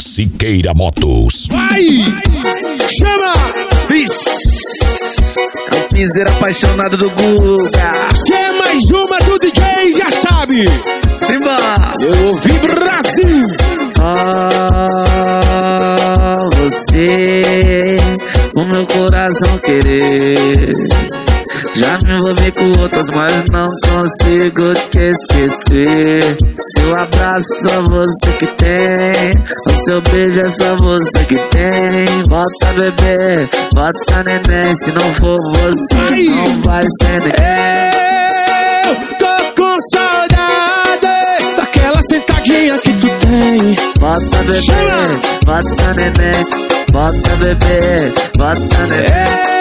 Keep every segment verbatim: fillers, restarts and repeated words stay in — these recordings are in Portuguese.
Siqueira Motos. Vai! Chama! É o piseiro apaixonado do Guga. Se é mais uma do D J, já sabe. Simba! Eu ouvi Brasil. Só você, o meu coração querer. Já me envolvi com outras, mas não consigo te esquecer. Seu abraço só você que tem, o seu beijo é só você que tem. Volta bebê, volta neném, se não for você Ai. não vai ser ninguém. Eu tô com saudade daquela sentadinha que tu tem. Volta bebê, Chama. volta neném, volta bebê, volta neném.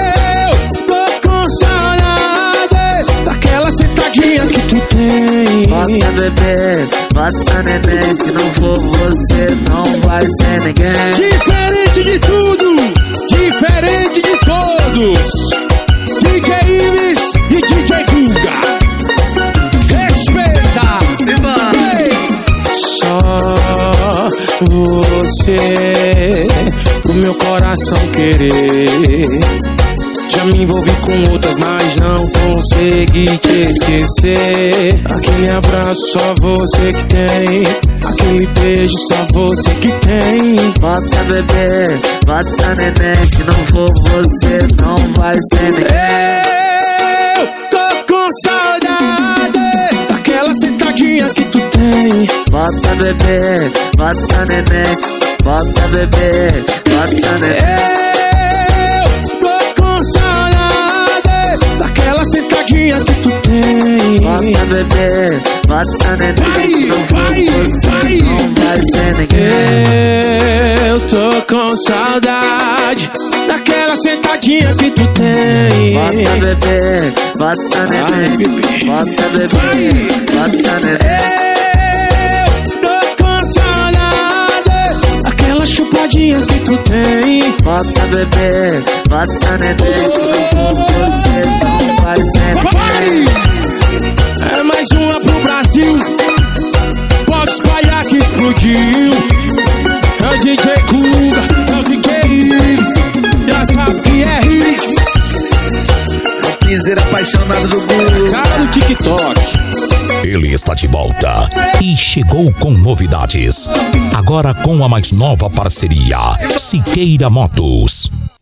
Daquela sentadinha que tu tem. Bota bebê, bota neném, se não for você não vai ser ninguém. Diferente de tudo, diferente de todos, D J Ives e D J Guga. Respeita, Simba! Só você, o meu coração querer. Já me envolvi com outras, mas não consegui te esquecer. Aquele abraço só você que tem, aquele beijo só você que tem. Bota bebê, bota neném, se não for você não vai ser ninguém. Eu tô com saudade daquela sentadinha que tu tem. Bota bebê, bota neném, bota bebê, bota neném. Daquela sentadinha que tu tem. Bota bebê, bota neném, se não for vai, você vai. não vai ser ninguém. Eu tô com saudade daquela sentadinha que tu tem. Bota bebê, bota neném, bota bebê, bota neném. Eu tô com saudade daquela chupadinha que tu tem. Bota bebê, bota neném, se não for você não vai ser ninguém. É mais uma pro Brasil, pode espalhar que explodiu. É o D J Guga, é o D J Ives, já sabe que é Ives. É o piseiro apaixonado do Guga. Cara do TikTok. Ele está de volta e chegou com novidades. Agora com a mais nova parceria, Siqueira Motos.